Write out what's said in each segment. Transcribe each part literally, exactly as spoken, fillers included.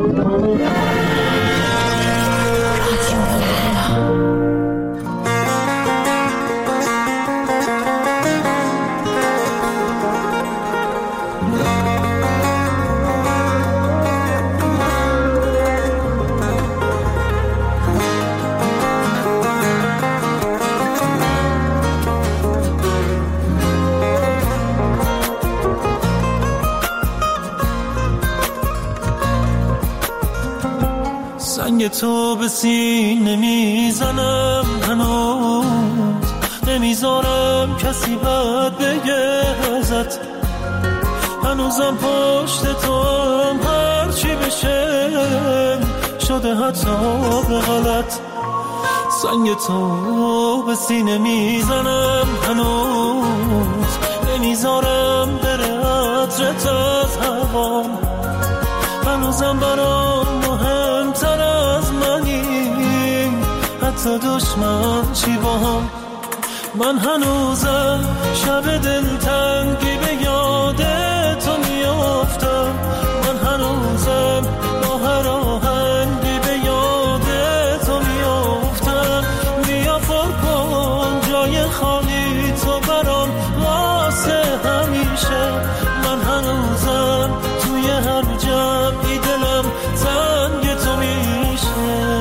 سنگ تو به سینه میزنم هنوز، نمیذارم کسی بد بگه ازت، هنوزم پشت تو هم هرچی بشه شده حتی به غلط. سنگ تو به سینه میزنم هنوز، نمیذارم بره عطرت از هوام، هنوزم برام مهمتر از منی حتی دشمن چی با هم. من هنوزم شب دلتنگی به یاد تو میافتم، من هنوزم با هر آهنگی به یاد تو میافتم. بیا پر کن جای خالی تو برام واسه همیشه، من هنوزم توی هر جمعی دلم تنگ تو میشه.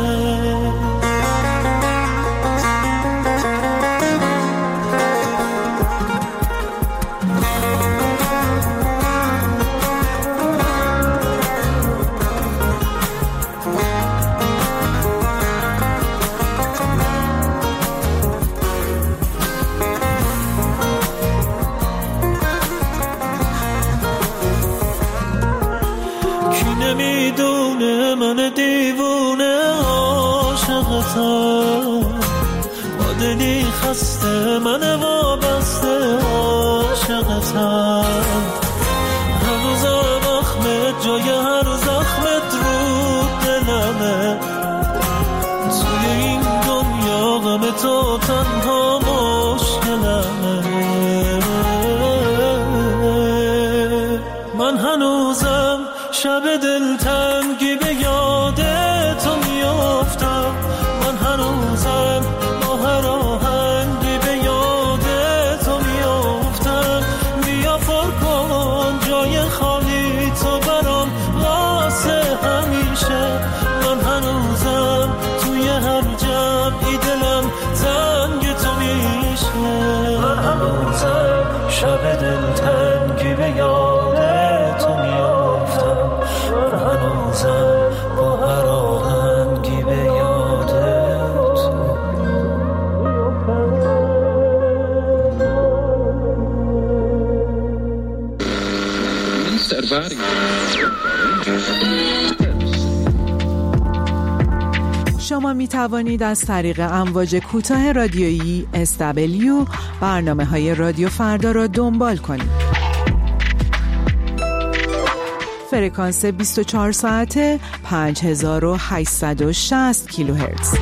نمیدونه من دیوونه عاشقتم، با دلی خسته من وابسته عاشقتم. هنوزم اخمت جای هر زخمت رو دلمه، توی این دنیا غم تو تنها مشکلمه. من هنوزم شب دلتنگی به یاد تو میافتم، من هنوزم با هر آهنگی به یاد تو میافتم. بیا پر کن جای خالی تو برام واسه همیشه، من هنوزم توی هر جمعی دلم تنگ تو میشه. من هنوزم شب دلتنگی به یاد تو میافتم، من هنوزم با هر آهنگی به یاد تو. شما می توانید از طریق امواج کوتاه رادیویی اس دبلیو برنامه های رادیو فردا را دنبال کنید. فرکانس بیست و چهار ساعته پنج هزار و هشتصد و شصت کیلوهرتز.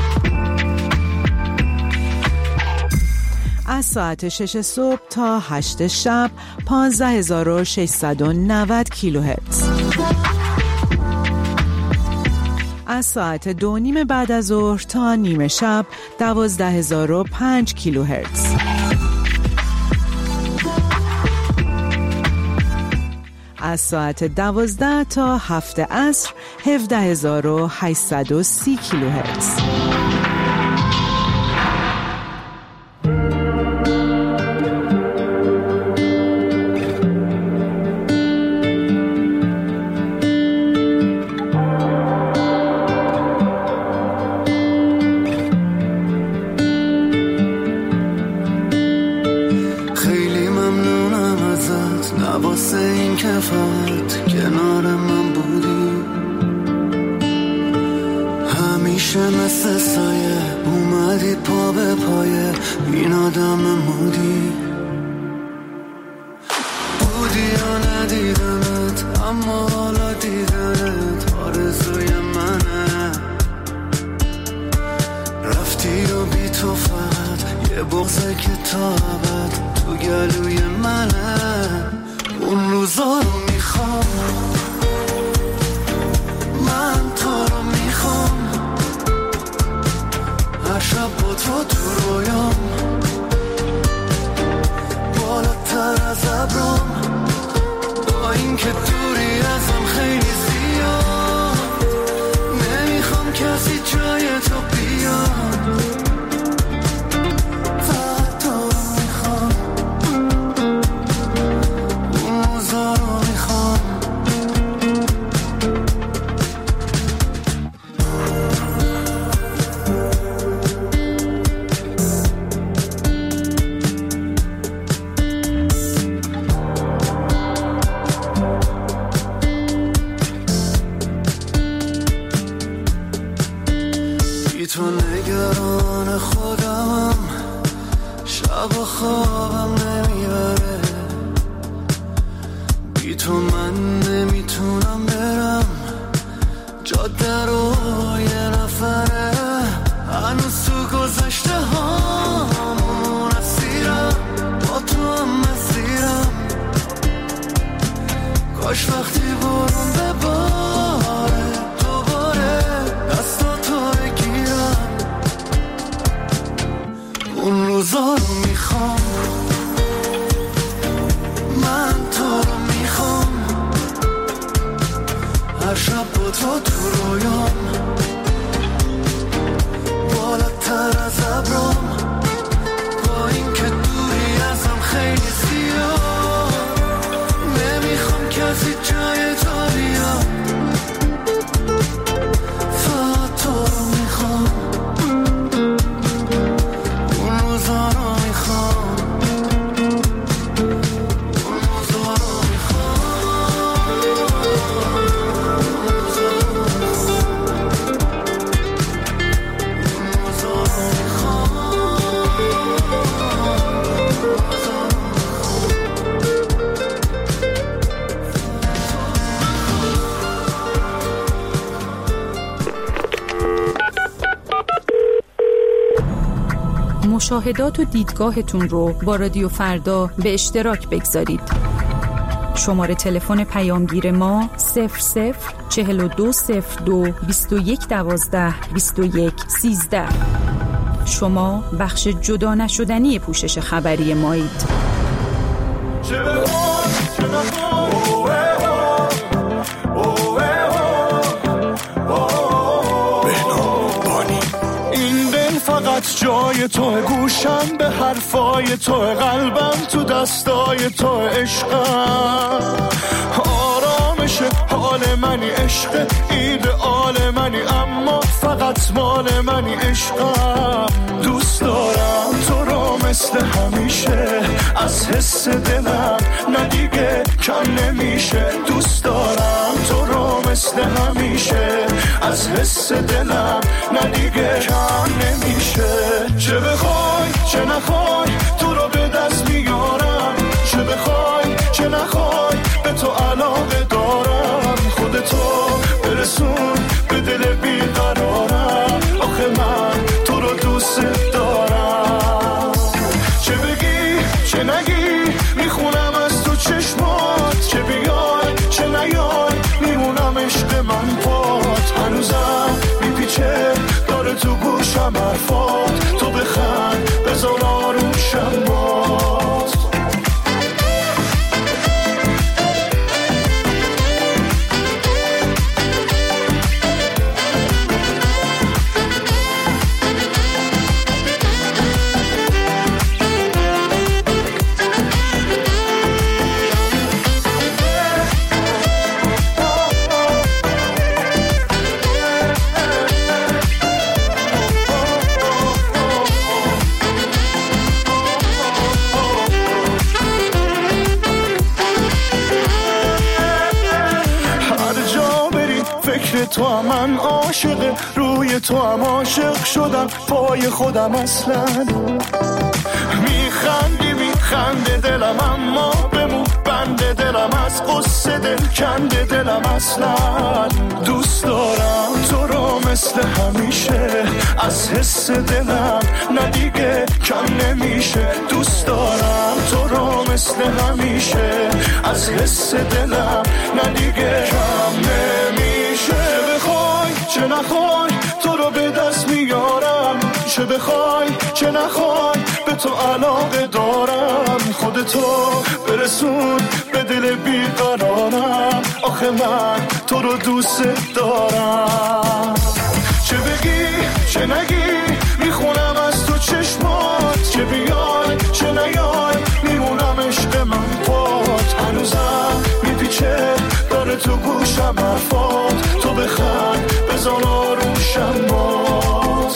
از ساعت شش صبح تا هشت شب پانزده هزار و ششصد و نود کیلوهرتز. از ساعت دو نیم بعد از ظهر تا نیمه شب دوازده هزار و پنج کیلوهرتز. از ساعت دوازده تا هفت عصر هفده هزار و هشتصد و سی کیلوهرتز. اون روزا رو میخوام من با تو تو رویام، بالاتر از ابرام، با این که دوری ازم خیلی زیاد، نمیخوام کسی جای تو بیاد، فقط تو میخوام، اون روزا رو میخوام. تو نگران خودم، شب و خوابم نمیبره، بی تو من نمیتونم برم جاده رو یه نفره، هنوز تو گذشته هامون اسیرم، با تو هم مسیرم، کاش وقتی برون بباره دوباره دستاتو بگیرم، اون روزا رو میخوام، من تو رو میخوام، هر شب با تو تو رویام، بالاتر از ابرام، با این که دوری ازم خیلی زیاد، نمیخوام کسی جای تو بیاد، فقط تو رو میخوام، اون روزا رو میخوام، اون روزا رو میخوام، اون روزا رو میخوام، اون روزا رو میخوام. مشاهدات و دیدگاهتون رو با رادیو فردا به اشتراک بگذارید. شماره تلفن پیامگیر ما صفر صفر چهل و دو صفر دو بیست و یک دوازده بیست و یک سیزده. شما بخش جدا نشدنی پوشش خبری مایید. جای تو گوشم به حرفای تو، قلبم تو دستای تو، عشقم آرامش حال منی، عشق ایدئال منی، اما فقط مال منی، عشقم دوست دارم تو رو مثل همیشه، از حس دلم نه دیگه کم نمیشه، دوست دارم تو رو مثل همیشه، از حس دلم نه دیگه کم نمیشه، چه بخوای چه نخوای تو رو به دست میارم، چه بخوای چه نخوای به تو علاقه دارم، خودتو برسون به دل بیقرارم، آخه من تو رو دوست دارم، چه بگی چه نگی میخونم از تو چشمات، چه بیای چه نیای میمونم عشق من پات، هنوزم میپیچه داره تو گوشم حرفات، تو بخند بذار آروشم باد. تو هم من عاشق، روی تو هم عاشق شدم، پای خودم اصلا میخندی میخنده دلم، اما بمون بنده دلم، از قصه دل کنده دلم، اصلا دوست دارم تو رو مثل همیشه، از حس دلم نه دیگه کم نمیشه، دوست دارم تو رو مثل همیشه، از حس دلم نه دیگه کم نمیشه، چه بخوای چه نخوای تو رو به دست میارم، چه چه بخوای چه نخوای به تو علاقه دارم، خودتو برسون به دل بیقرارم، آخه من تو رو دوست دارم. چه بگی چه نگی میخونم از تو چشمات، چه بیای چه نیای میمونم عشق من پات، هنوزم میپیچه داره تو گوشم حرفات، تو بخند بزن آروشم باز.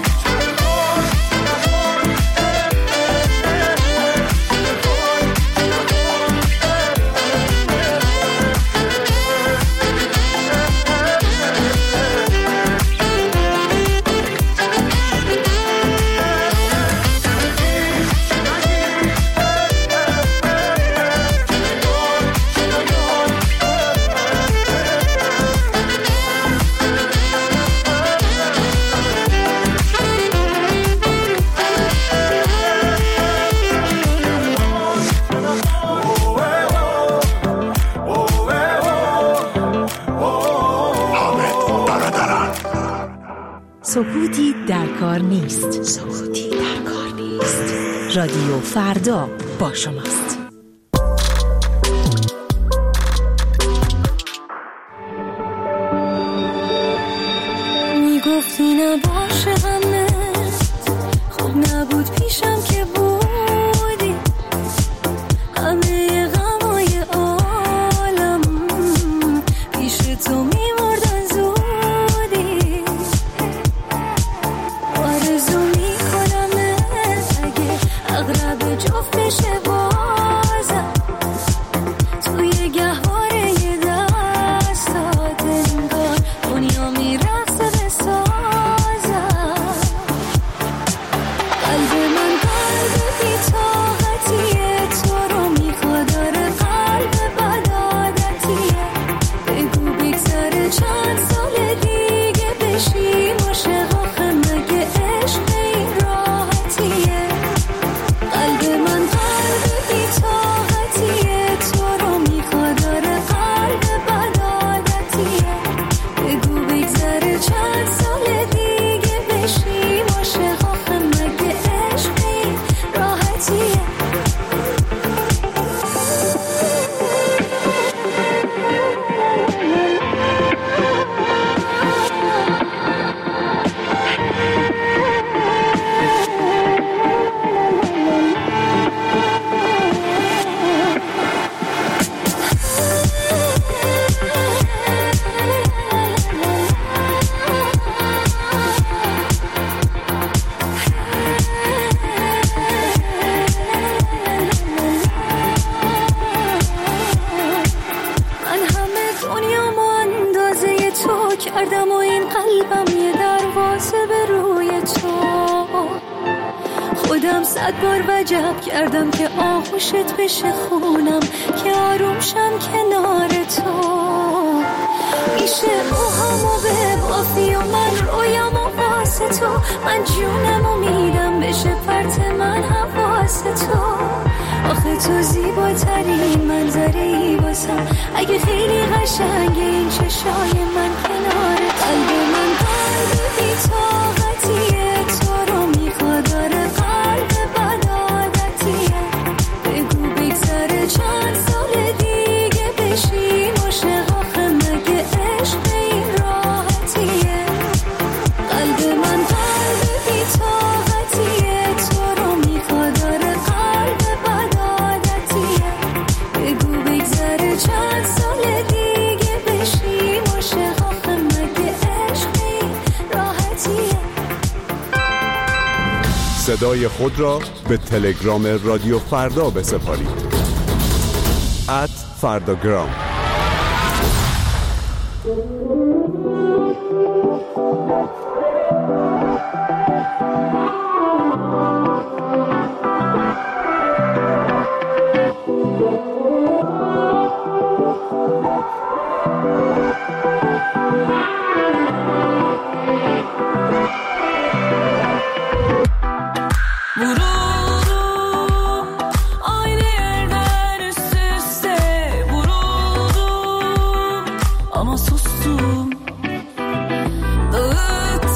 سکوتی در کار نیست. سکوتی در کار نیست. رادیو فردا با شماست. میگفتی نباشه همه خوب نبود پیشم که بودی، همه غمای عالم پیش تو میمردن زودی. آرزو میکنم اگه اغرب جفت بشه بازم، توی گهواره دستات انگار دنیا میرقصه به سازم. قلب من قلب بی‌طاقتیه، تو رو میخواد، داره قلب بدعادتیه. بگو بگذره چند سال دیگه بشی عاشق، آخه مگه عشق این راحتیه. قلب من قلب بی‌طاقتیه، تو رو میخواد، داره قلب بدعادتیه. بگو بگذره چند سال دیگه بشی عاشق، آخه مگه عشق این راحتیه. من همه دنیامو اندازه تو کردم و این قلبم یه دروازه به روی تو. خودم صد بار وجب کردم که آغوشت بشه خونم، که آروم شم کنار تو. میشه روحامو ببافی و من رویامو واسه تو، من جونمو میدم بشه پرت من حواس تو. آخه تو زیباترین منظری واسم، اگه خیلی قشنگه این چشای من کنار. قلب من قلب بی‌طاقتیه، تو رو میخواد، داره قلب بدعادتیه. بگو بگذره چند سال دیگه بشی عاشق، آخه مگه عشق این راحتیه. قلب من قلب بی‌طاقتیه، تو رو میخواد، داره قلب بدعادتیه. بگو بگذره چند سال دیگه بشی عاشق، آخه مگه عشق این راحتیه. صدای خود را به تلگرام رادیو فردا بسپارید. ات فرداگرام. Ama sustum, dağıttım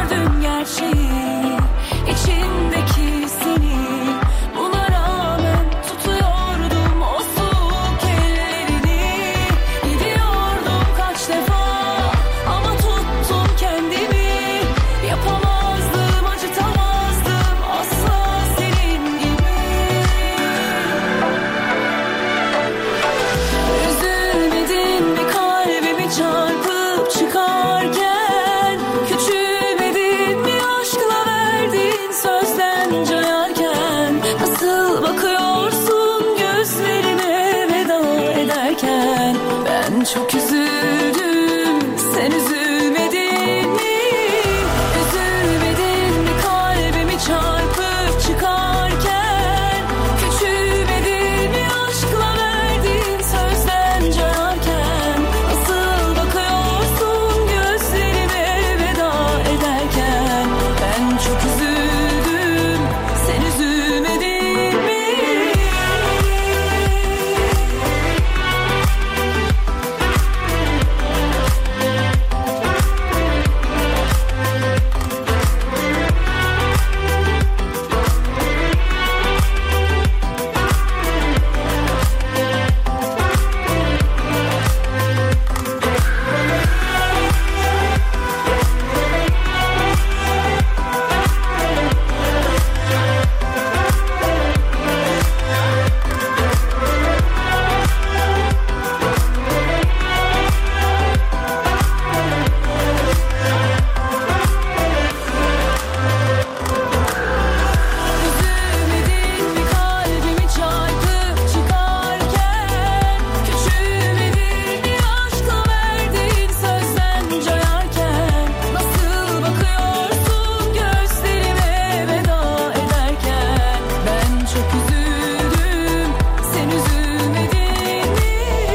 gördüm gerçeği, içimdeki seni. Buna rağmen tutuyordum o soğuk ellerini. Gidiyordum kaç defa ama tuttum kendimi. Yapamazdım, acıtamazdım asla senin gibi. Üzülmedin mi kalbimi çarpıp çıkarken? Küçülmedin mi aşkla verdiğin sözden cayarken? Nasıl bakıyorsun gözlerime veda ederken? Ben çok üzüldüm, sen üzülmedin mi? Üzülmedin mi kalbimi çarpıp çıkarken? Küçülmedin mi aşkla verdiğin sözden cayarken? Nasıl bakıyorsun gözlerime veda ederken? Ben çok üzüldüm, sen üzülmedin mi? Üzülmedin mi kalbimi çarpıp çıkarken? Küçülmedin mi aşkla verdiğin sözden cayarken? Nasıl bakıyorsun gözlerime veda ederken? Ben çok üzüldüm, sen üzülmedin mi?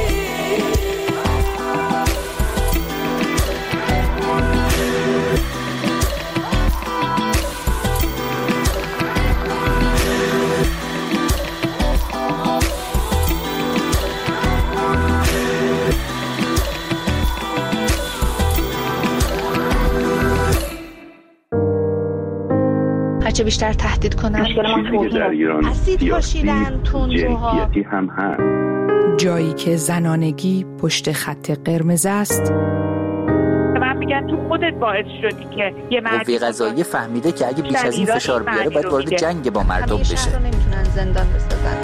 هرچه بیشتر تهدید کنن چیزی در ایران اسید پاشیدن تندروها جنسیتی هم هست. جایی که زنانگی پشت خط قرمز است، من میگن تو خودت باعث شدی که یه مرد قوه قضاییه فهمیده که اگه بیش از این فشار بیاره باید وارد جنگ با مردم بشه. شهر رو نمیتونن زندان بسازن.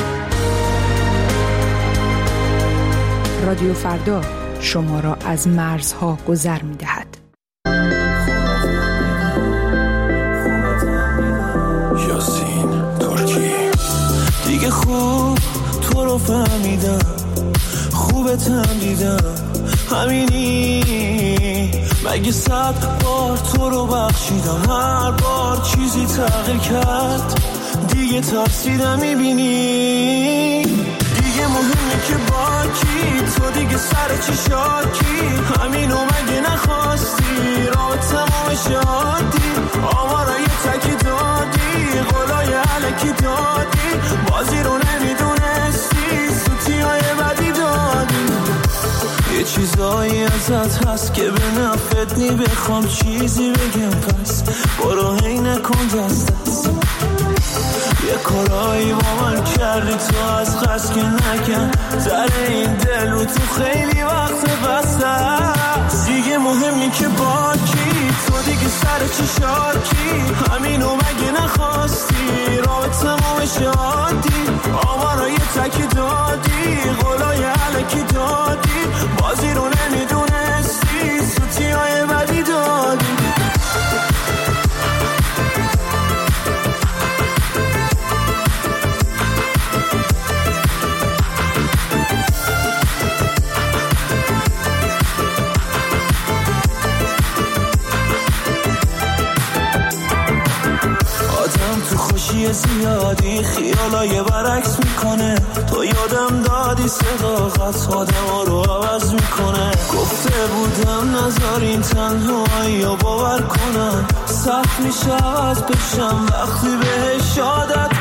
رادیو فردا شما را از مرزها گذر می دهد. یاسین ترکی دیگه خوب تو رو فهمیدم، خوبتم دیدم، همینی مگه صد بار تو رو بخشیدم، هر بار چیزی تغییر کرد دیگه ترسیدم میبینی. دیگه مهمه که با کی تو دیگه سر چی شاکی، همینو مگه نخواستی رابطمو شادی، آمارای تکی دادی قولای علکی دادی، بازی رو نمیدونستی سوتیای بدی دادی. یه چیزایی ازت هست که به نفت نی، بخوام چیزی بگم پس برو هی نکن دست دست. یه کارایی با من کردی تو از قصد که نکن، در این دل رو تو خیلی وقت بسته است. دیگه مهمی که با کی تو دیگه سر چی شاکی، همینو مگه نخواستی رابطمو شادی، آمارای تکی دادی قولای علکی دادی، بازی رو نمیدونستی سوتیای بدی دادی. زیادی خیالای برعکس میکنه، تو یادم دادی صداقت آدم رو عوض میکنه. گفته بودم نذارین تنهایی رو باور کنم، سخت میشه عوض بشم وقتی بهش عادت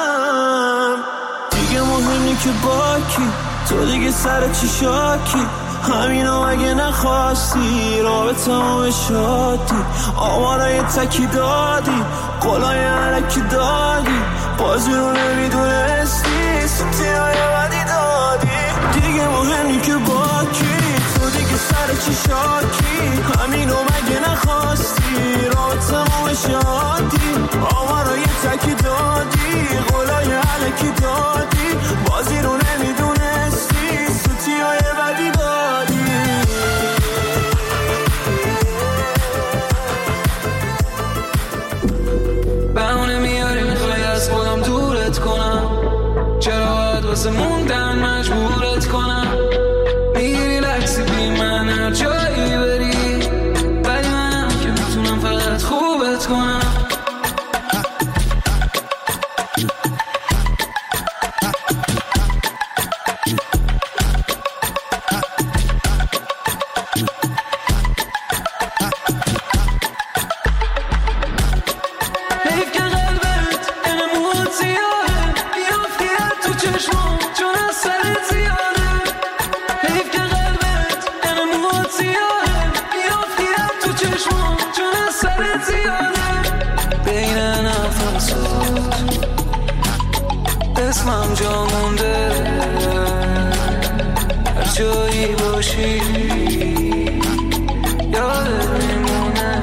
کنم. دیگه مهمی که با کی تو دیگه سر چی شاکی، همینو اگه نخواستی رابطه ما به شادی آمارای تکی دادی قلای علکی دادی بازی رو نمیدونستی سوتی های بدی دادی دیگه مهمی که با کی تو دیگه سر چی شاکی همینو مگه نخواستی رابطه ما به شادی آمارای تکی دادی قلای علکی دادی بازی رو نمیدونستی سوتی های بدی دادی بهونه میاری میخوای از خودم دورت کنم چرا باید واسه موندن مجبورت کنم میگیری لکسی بی من هر جایی بری ولی منم که میتونم فقط خوبت کنم اسمم جا مونده هر جایی باشی یادت میمونه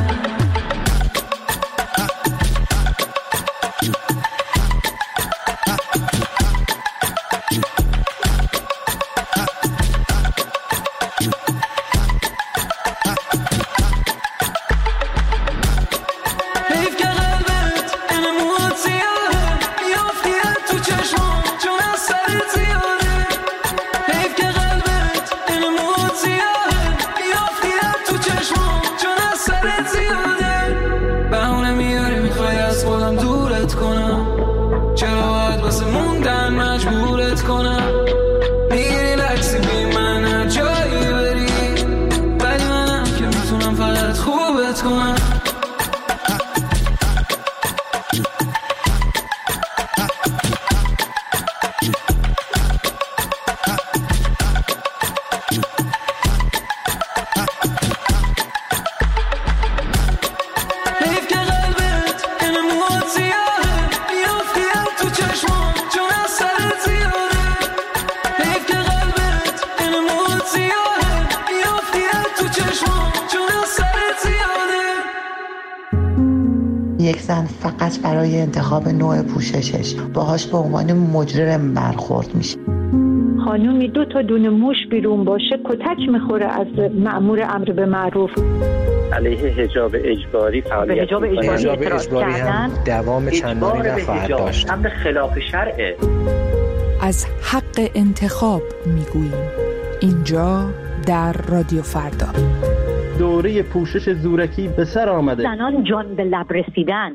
یک زن فقط برای انتخاب نوع پوششش باهاش به عنوان مجرم برخورد میشه. خانومی دو تا دونه موش بیرون باشه کتک میخوره از مأمور امر به معروف. علیه حجاب اجباری فعالیت به حجاب اجباری, حجاب اجباری هم دوام چندانی نخواهد داشت. امر خلاف شرعه. از حق انتخاب میگوییم اینجا در رادیو فردا. دوره پوشش زورکی به سر آمده. زنان جان به لب رسیدن.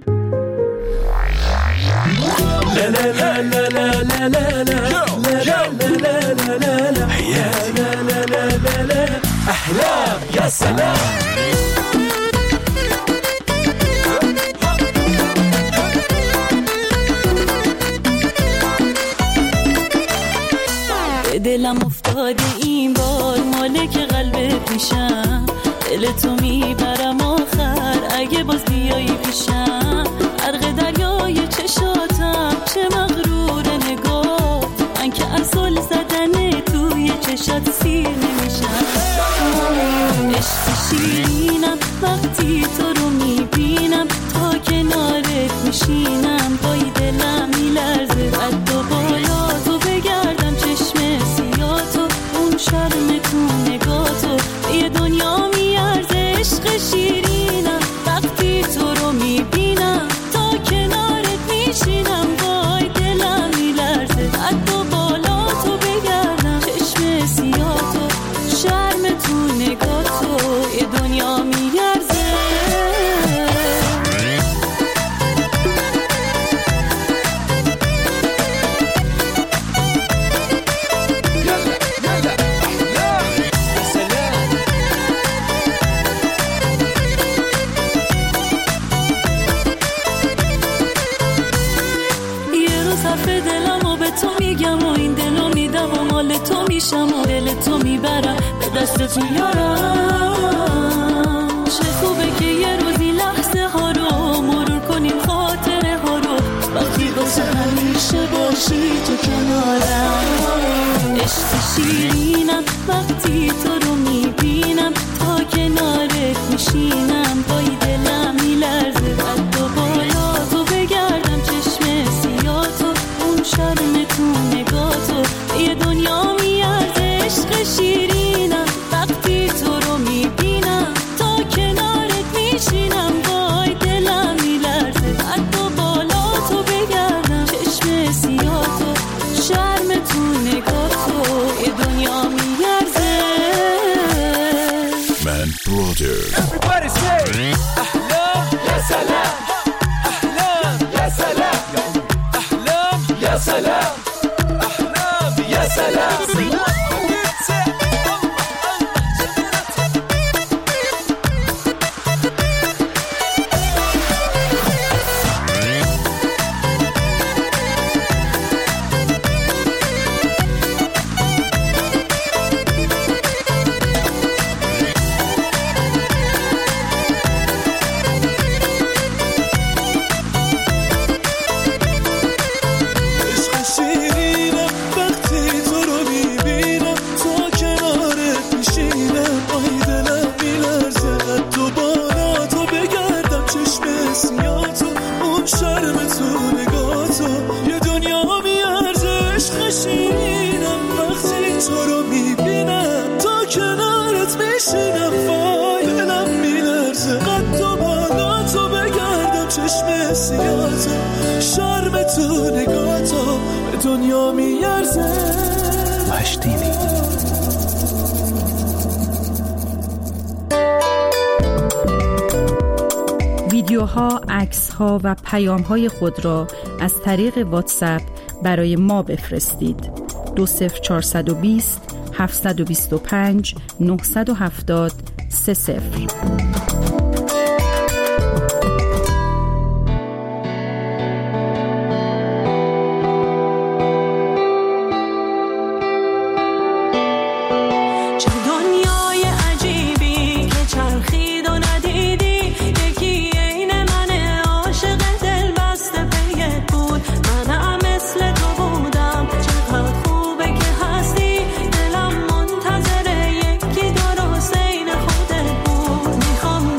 احلام یا سلام دلم افتاده این بار مالک قلبت میشم دل تو میبرم آخر اگه باز بیایی پیشم غرق دریای چشاتم چه مغرور نگاه من که از زل زدن توی چشات سیر نمیشم عشق شیرینم وقتی تو رو میبینم تا کنارت میشینم پای دلم میلرزه قد و بالا تو بگردم چشم سیاتو اون شرم تو نگاتو یه دنیا میارزه عشق شیرینم وقتی تو رو میبینم تا کنارت میشینم پای دلم میلرزه قد و بالا تو بگردم چشم سیاتو شرم تو نگاتو یه دنیا میارزه میبرم به دستتون یارم. چه خوبه که یه روزی لحظه ها رو مرور کنیم، خاطره ها رو وقتی واسه همیشه باشی تو کنارم. عشق شیرینم وقتی تو رو میبینم، تا کنارت میشینم پای دلم میلرزه. قد و بالا تو بگردم چشم سیاتو، اون شرم تو نگاتو یه دنیا میارزه. عشق شیرینم وقتی تو رو میبینم، تا کنارت میشینم پای دلم میلرزه. قد و بالا تو بگردم چشم سیاتو، شرم تو نگاتو یه دنیا میارزه. من برادر Everybody say أحلام يا سلام، أحلام يا سلام، أحلام يا سلام، أحلام يا سلام. دنیا میارزه. مشتینی ویدیوها، عکس‌ها و پیام‌های خود را از طریق واتساپ برای ما بفرستید. دو صفر چهارصد و بیست هفتصد و بیست و پنج نهصد و هفتاد سه صفر. دلم منتظر یکی درست این خودت بود. میخوام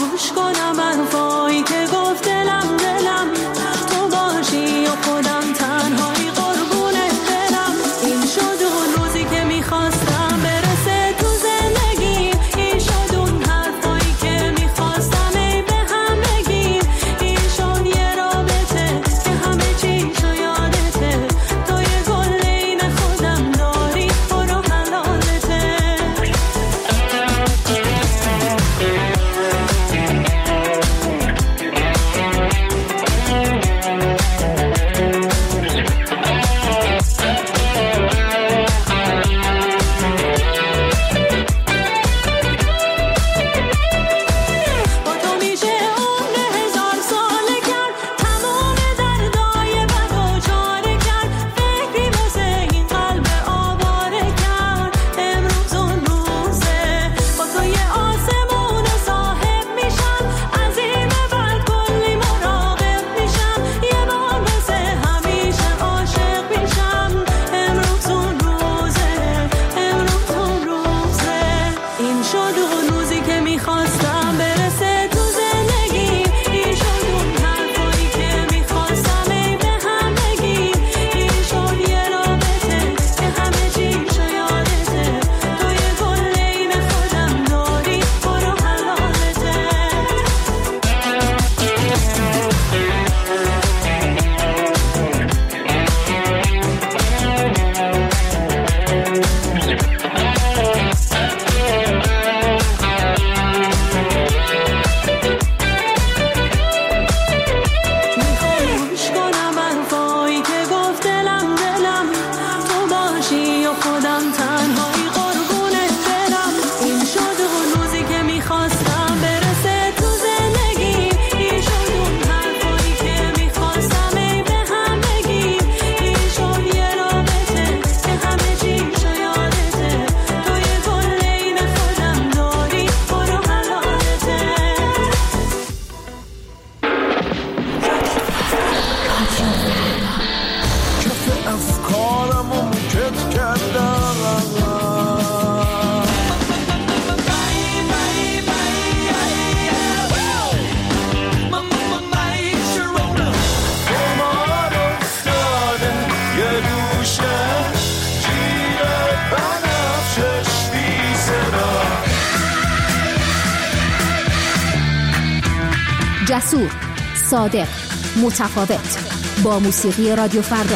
جسور، صادق، متفاوت، با موسیقی رادیو فردا.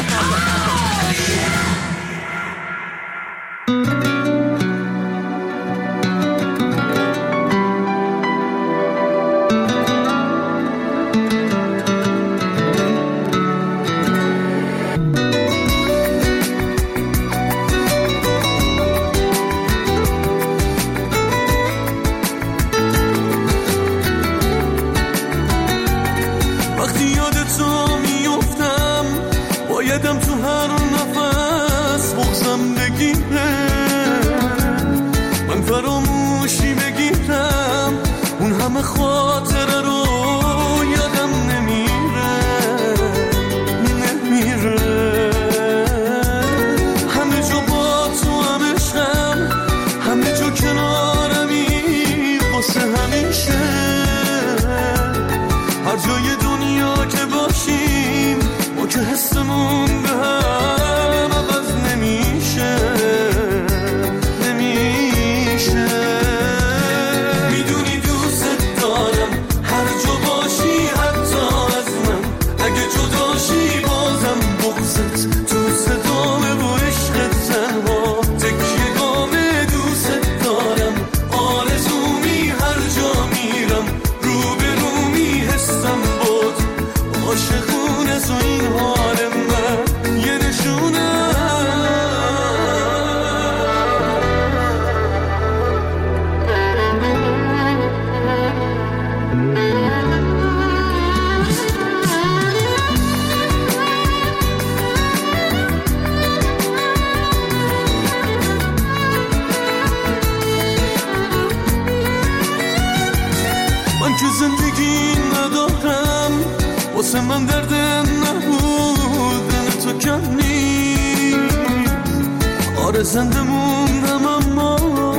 زنده موندم اما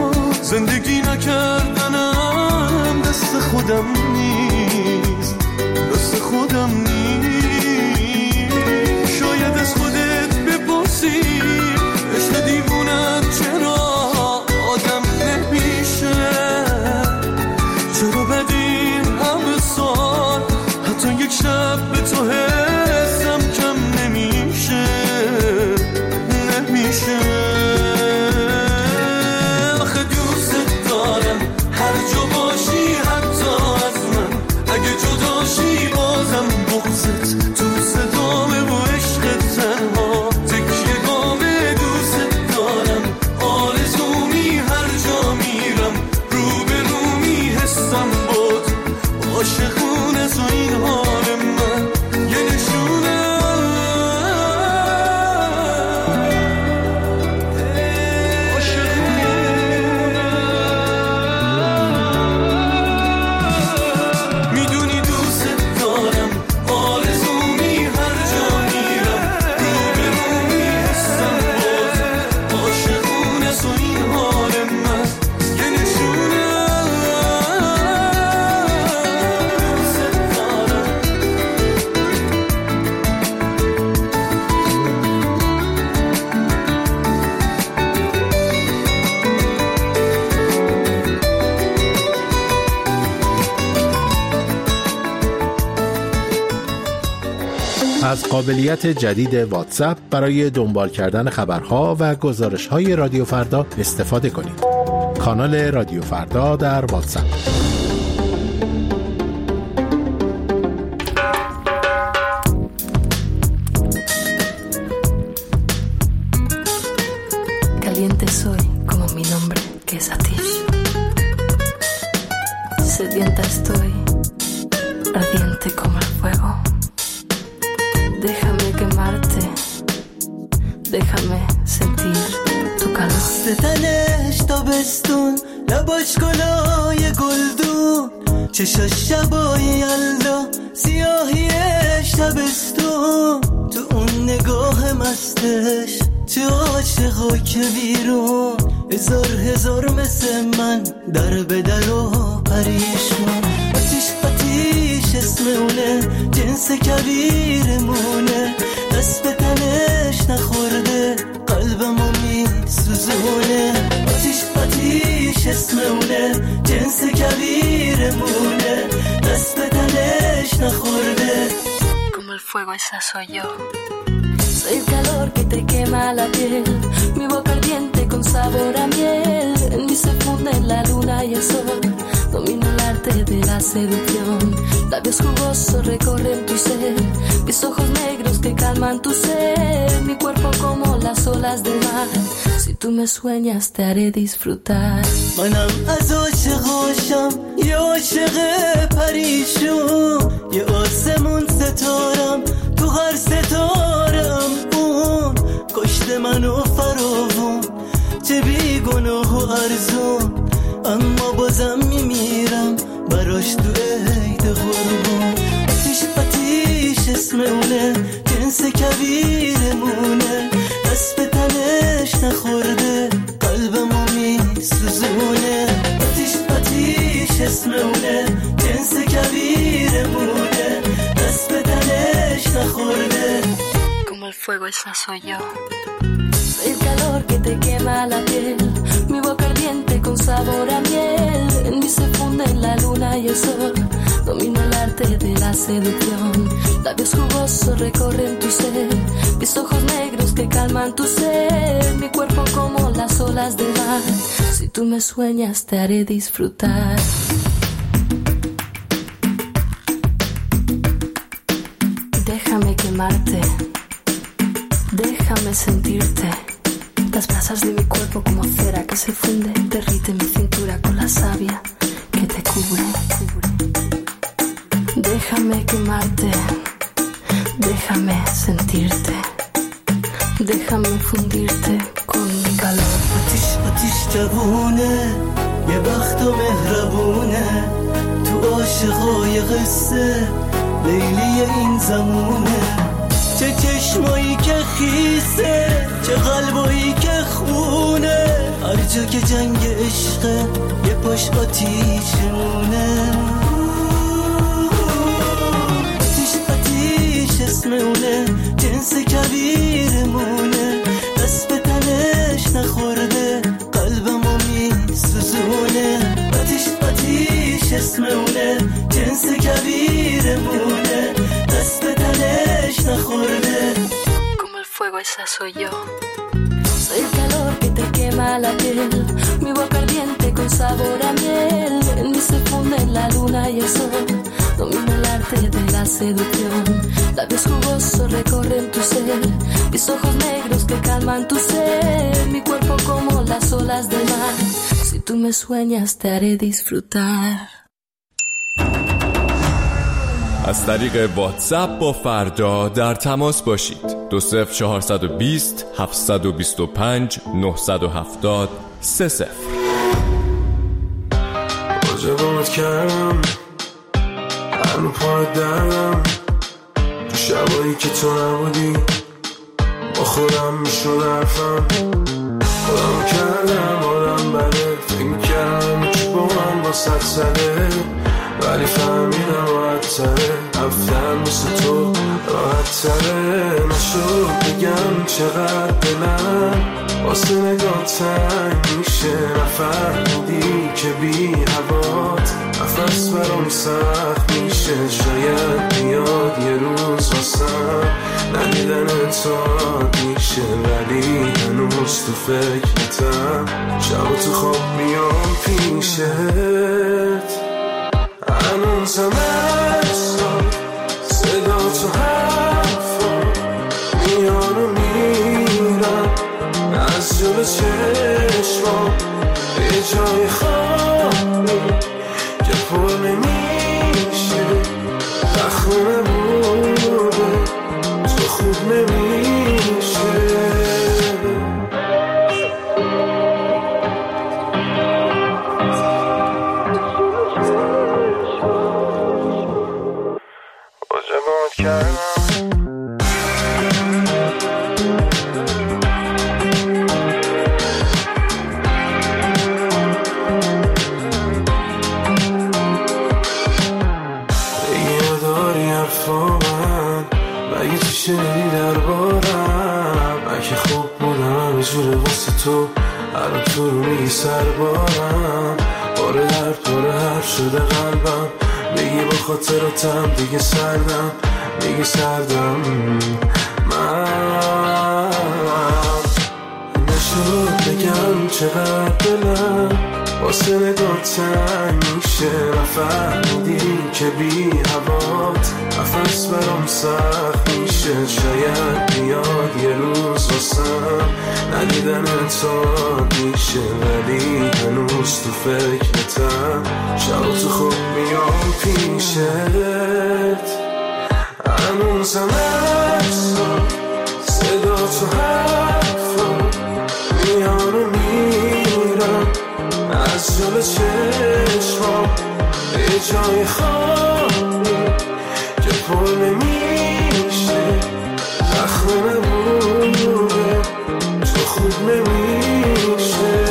زندگی نکردنم دست خودم نیست، دست خودم نیست. شاید از خودت بپرسی عشق دیوونت چرا آدم نمیشه، چرا بدین همه سال حتی یک شب به تو حسم کم نمیشه، نمیشه. از قابلیت جدید واتساپ برای دنبال کردن خبرها و گزارش‌های رادیو فردا استفاده کنید. کانال رادیو فردا در واتساپ. Caliente soy como mi nombre que es Atish. Sedienta estoy, ardiente como el fuego. Déjame quemarte, déjame sentir tu calor. ستنش تابستون لباش گلای گلدون چشاش شبای یلدا سیاهی شبستون تو اون نگاه مستش چه عاشقا که بیرون هزار هزار مثل من در به در و پریشون آتیش آتیش اسمونه جنس کبیرمونه دست به تنش نخورده قلبمو میسوزونه آتیش آتیش اسمونه جنس کبیرمونه دست به تنش fuego esa soy yo. Soy el calor que te quema la piel, mi boca ardiente con sabor a miel. En mí se funden la luna y el sol, domino el arte de la seducción. Labios jugosos recorren tu ser, mis ojos negros que calman tu ser. Mi cuerpo como las olas del mar, si tú me sueñas te haré disfrutar. منم از عاشقاشم یه عاشق پریشون، یه آسمون ستارم تو هر ستارم. اون کشته منو فراوون، چه بی گناه و ارزون، اما بازم میمیرم براش تو عید قربون. آتیش آتیش اسم اونه، جنس کبیرمونه، دست به تنش نخورده قلبمو میسوزونه. آتیش آتیش اسم اونه، جنس کبیرمونه، دست به تنش نخورده. Como el fuego esa soy yo. Soy el calor que te quema la piel, mi boca ardiente con sabor a miel. En mí se funden la luna y el sol, domino el arte de la seducción. Labios jugosos recorren tu ser, mis ojos negros que calman tu ser. Mi cuerpo como las olas del mar, si tú me sueñas te haré disfrutar. Déjame quemarte, déjame sentirte. Las brasas de mi cuerpo como cera que se funde, derrite mi cintura con la savia que te cubre. Déjame quemarte, déjame sentirte, déjame fundirte con mi calor. آتیش آتیش جوونه، یه وقت و مهربونه، تو عاشقای قصه لیلی این زمونه. چه چشمایی که خیسه، چه قلبایی که خونه، هر جا که جنگ عشقه یه پاش آتیشمونه. آتیش آتیش اسم اونه، جنس کبیرمونه، دست به تنش نخورده قلبمو میسوزونه. آتیش آتیش اسم اونه، جنس کبیرمونه، دست به تنش نخورده. Como el fuego esa soy yo. Soy el calor que te quema la piel, mi boca ardiente con sabor a miel. En mí se funden la luna y el sol, domino el arte de la seducción. Labios jugosos recorren tu ser, mis ojos negros que calman tu ser. Mi cuerpo como las olas del mar, si tú me sueñas te haré disfrutar. از طریق واتساپ با فردا در تماس باشید. دو صفر چهارصد و بیست هفتصد و بیست و پنج نهصد و هفتاد سه صفر. عجبات کردم هنو پای دردم، تو شبایی که تو نبودی با خودم میشون حرفم. خودم کردم آدم بده، فکر میکردم که با من با صد سده، ولی فهمیدم راحت تره، رفتن مثل تو راحت تره. نشد بگم چقدر دلم واسه نگاه تنگ میشه، نفهمیدی که بی هوات نفس برام سخت میشه. شاید بیاد یه روز واسم ندیدن اتاد میشه، ولی هنوز تو فکرتم، شب تو خواب میام پیشت. هنوزم اصلا صدا تو حرفا میان و میرم از جلو چشمام، به جای خالی که پر نمیشه، زخم نبوده تو خوب نمیشه. شنیدی دربارم، من که خوب بودم همه جوره واسه تو، الان تو رو میگی سر بارم، باره درد باره حرف شده قلبم، بگی با خاطراتم دیگه سردم دیگه سردم من نشد بگم چقدر دلم واسه نگاه تنگ میشه نفهمیدی که بی هوات نفس برام سخت میشه شاید بیاد یه روز واسم ندیدن تا میشه ولی هنوز تو فکرتم شب تو خوب میام پیشت هنوزم اکسا صدا تو حرفا میان و میرم از جلو چشمام یه جای خالی که پر نمیشه زخم نبوده تو خوب نمیشه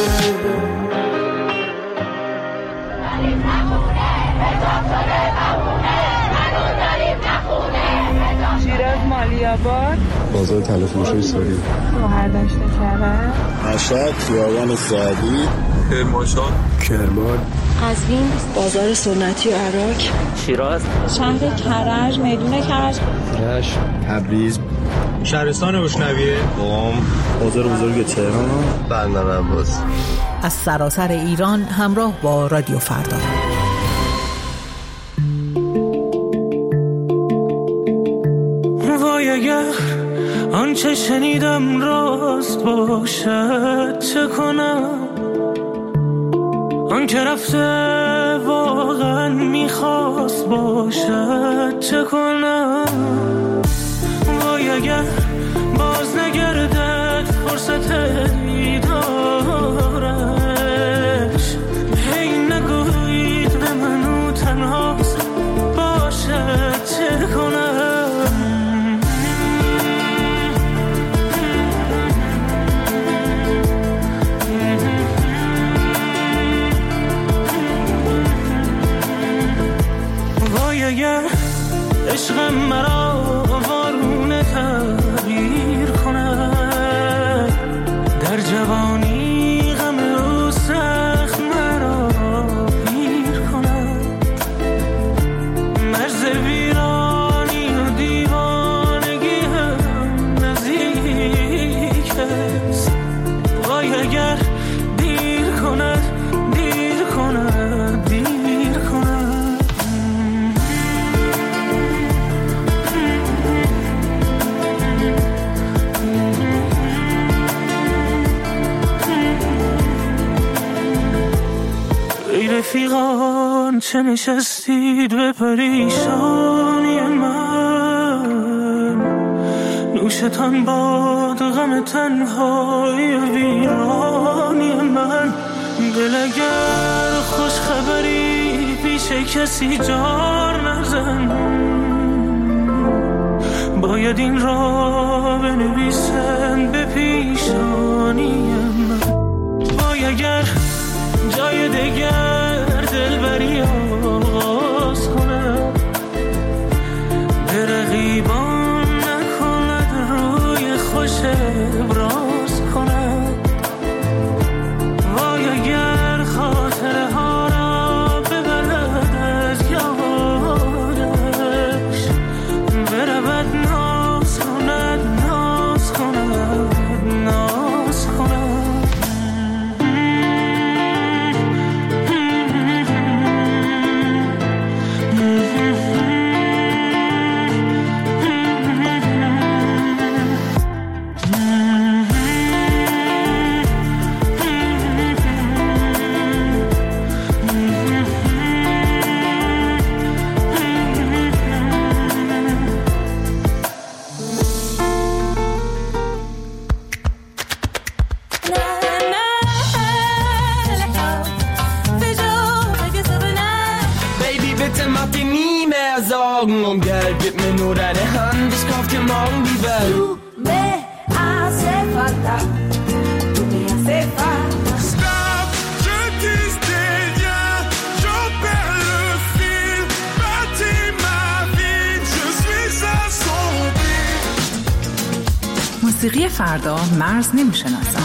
شیراز مالیاباد بازار تلفروشی ساری شوهر داشته کرد مشهد خیابان سعدی کرمانشاه کرمان قزوین بازار سنتی و عراق شیراز شهر کرج میدون کرج رشت تبریز شهرستان روشنویه قم بازار بزرگ تهران بندر عباس از سراسر ایران همراه با رادیو فردا. وای اگر آنچه شنیدم راست باشد چه کنم آن که رفته واقعا میخواست باشد چه کنم وای اگر باز نگردد فرصت دیدارش هی نگویید به منو تنهاست باشد چه کنم اگر عشقم مرا وارونه تغییر کند در جوانی غم او سخت مرا پیر کند مرز ویرانی و دیوانگی هم نزدیک است وای اگر دیر کند دیر کند دیر کند رفیقان چه نشستید به پریشانی من نوشتان باد غم تنهای ویرانی من دل اگر خوش خبری پیش کسی جار نزن باید این را بنویسن به پیشانی من وای اگر جای دگر دلبری آغاز کند به رقیبان نکند روی خوش ابراز کند وای اگر خاطره ها را ببرد از یادش برود ناز کند ناز کند ناز کند Und Geld, gib mir nur deine Hand, ich kauf dir morgen die Welt. Du me hace falta, tu me hace falta. Stop, je tisse des liens, j'en perds le fil. Bâtis ma vie, je suis assombri. موسیقی فردا مرز نمیشناسم.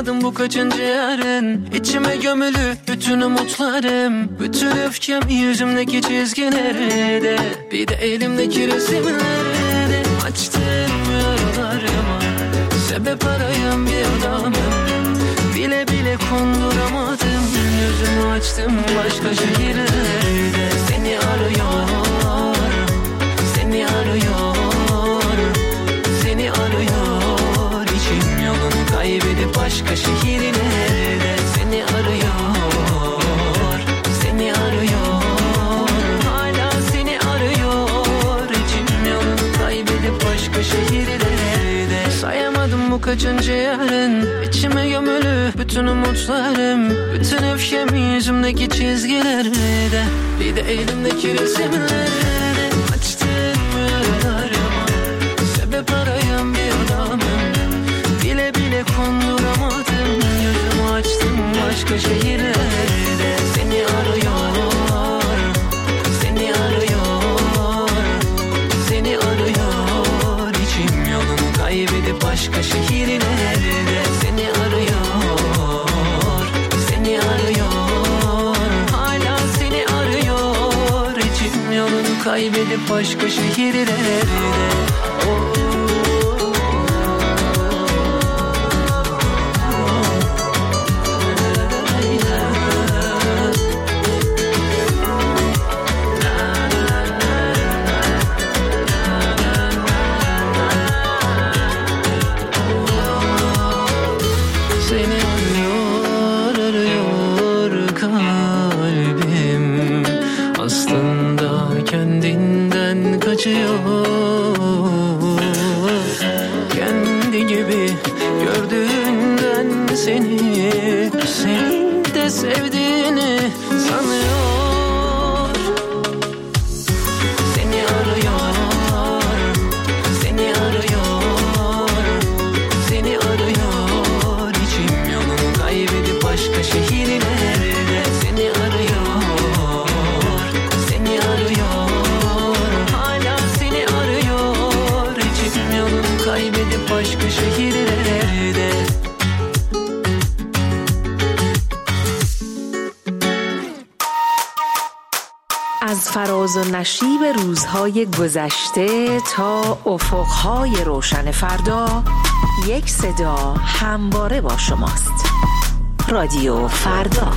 Sayamadım bu kaçıncı yarın. İçime gömülü bütün umutlarım, bütün öfkem yüzümdeki çizgilerde, bir de elimdeki resimlerde. Açtım yaralarıma sebep arayan bir adamım, bile bile konduramadım. Yüzümü açtım başka şehirlerde. Seni arıyor, seni arıyor, seni arıyor. İçim yolunu kaybedip başka şehirlerde. Seni arıyor, seni arıyor, hala seni arıyor. İçim yolunu kaybedip başka şehirlerde. Sayamadım bu kaçıncı yarın. İçime gömülü bütün umutlarım, bütün öfkem yüzümdeki çizgilerde, bir de elimdeki resimlerde. Açtım yaralarıma sebep arayan bir adamım, bile bile konduramadım. Yüzümü açtım başka şehirlerde. Seni arıyor, seni arıyor, seni arıyor. İçim yolunu kaybedip başka şehirlerde. Seni arıyor, seni arıyor, hala seni arıyor. İçim yolunu kaybedip başka şehirlerde. Oh. Kendi gibi gördüğünden seni, seni de sevdiğini sanıyor. Seni arıyor, seni arıyor, seni arıyor. İçim yolunu kaybedip başka şehirlerde. Seni arıyor, seni arıyor, kaybedip başka şehirlerde. از فراز و نشیب روزهای گذشته تا افقهای روشن فردا، یک صدا همواره با شماست. رادیو فردا.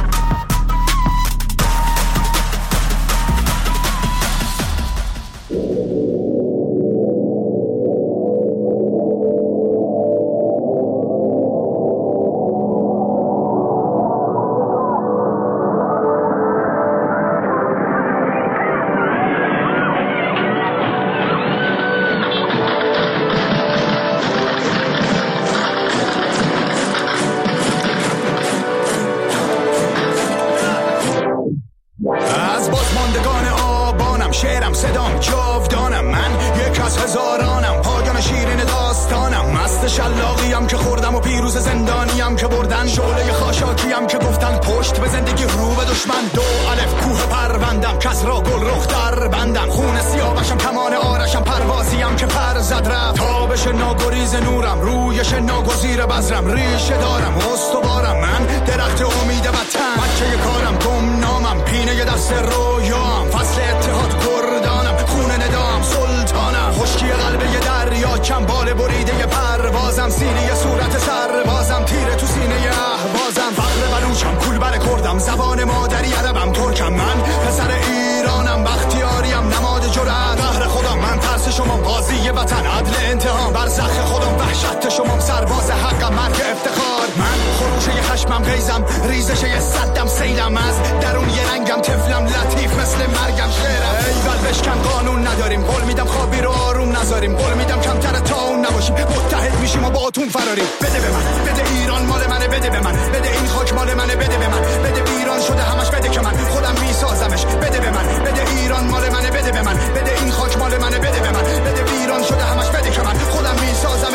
شلاقیم که خوردم و پیروز زندانیم که بردن، شعله خاشاکیم که گفتن پشت به زندگی رو به دشمن. دو الف کوه پروندم کس را گل رخ در بندم، خون سیاوشم کمان آرشم پروازیم که پر زد رفت. تابش ناگریز نورم رویش ناگزیر بذرم، ریشه دارم استوارم من درخت امید وطن. بچه کارم گمنامم پینه دست رویام، فصل اتحاد کردانم خون ندام سلطانم. خشکی قلب یه دریا کم بال بریده پروازم، سینه صورت سربازم تیره تو سینه اهوازم. فقر بلوچم کول بر کردم زبان مادری عربم ترکم، من پسر ایرانم بختیاریم نماد جرأت. قهر خودم من ترس شما قاضی وطن، عدل انتقام برزخ خودم وحشت شما سرباز حقم مرگ افتخار. من خروشه خشمم غیزم ریزش صدم سیلم، از درون یه رنگم طفلم لطیف مثل مرگم شعرم. ایول بشکن قانون نداریم، قول میدم خوابی رو آروم نذاریم، قول میدم کمتر تا اون نباشیم، متحد میشیم و با اتون فراریم. بده به من، بده ایران مال منه، بده به من، بده این خاک مال منه، بده به من، بده ایران شده همش، بده که من خودم میسازمش. بده به من، بده ایران مال منه، بده به من، بده این خاک مال منه، بده به من، بده ایران شده همش، بده که من خودم میسازمش.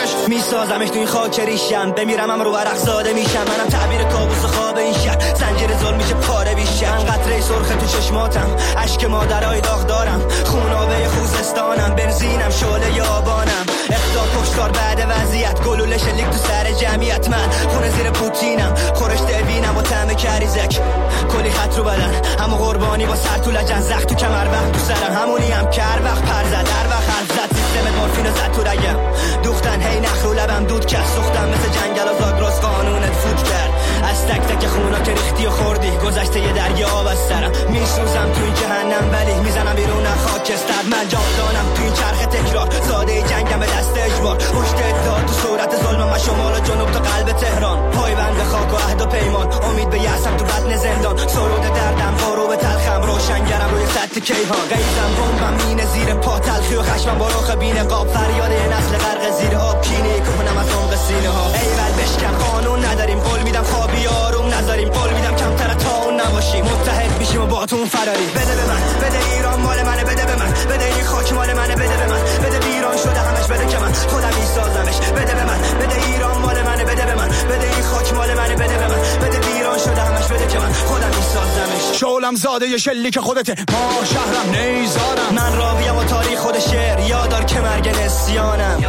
میسازمش تو این خاک ریشم، بمیرم هم رو ورق زاده میشم، منم تعبیر کابوس خواب این شهر، زنجیر ظلم میشه پاره بیشتر، قطره سرخ تو چشماتم، اشک مادرای داغ دارم، خونابه خوزستانم، بنزینم شعله آبانم، اخطار کشتار بعد وضعیت، گلوله شلیک تو سر جمعیت، من خونه زیر پوتینم، خورشت وینم با طعم کریزک، کلی خط رو بدن اما قربانی با سر تو لجن، زخم تو کمر وقت تو سرم، همونی هم که هر وقت پر زد هر وقت حرف زد، سیستم مورفین رو زد تو رگم، دوختن هی نخ رو لبم دود کرد، سوختم مثل جنگل و زاگرس قانونت فوت کرد، از تک تک خونا که ریختی و خوردی، گذشته یه دریا آب از سرم، میسوزم تو این جهنم ولی میزنم بیرون خاکستر، من جاودانم تو این چرخ تکرار، زاده جنگم به دست اجبار، پشت اتحاد تو صورت ظلم، من شمال و جنوب تا قلب تهران، پایبند خاک و عهد و پیمان، امید به یأسم تو بطن زندان، سرود دردم غروب تلخم، روشنگرم روی سطح کیهان، قیزم بمبم مینه زیر پا، تلخی و خشمم با رخ بین قاب، فریاد یه نسل غرق زیر آب، کینه کنم از عمق سینه ها، ایول بشکن قانون نداریم، قول میدم خوابی آروم نذاریم، قول میدم کمتر تا اون نباشیم، متحد میشیم و باهاتون فراری، بده به من، بده ایران مال منه، بده به من، بده این خاک مال منه، بده به من، بده ایران شده همش، بده که من خودم میسازمش، بده به من، بده ایران مال منه، بده به من، بده این خاک مال منه، بده به من، بده ایران شده همش، بده که من خودم میسازمش، شعلم زاده ی شلیک خودته، ما شهرم نیزارم، من راویم و تاریخ خود شعر، یادار که مرگ نسیانم،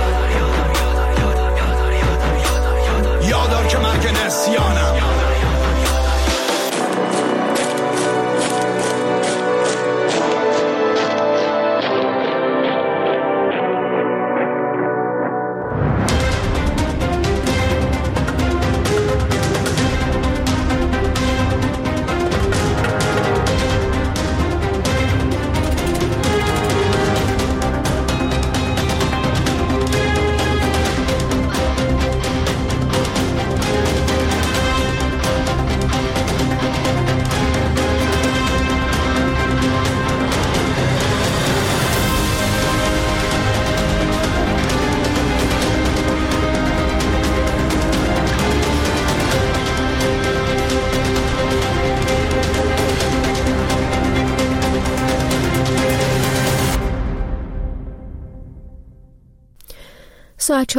یادار که مرگ نسیانم. ساعت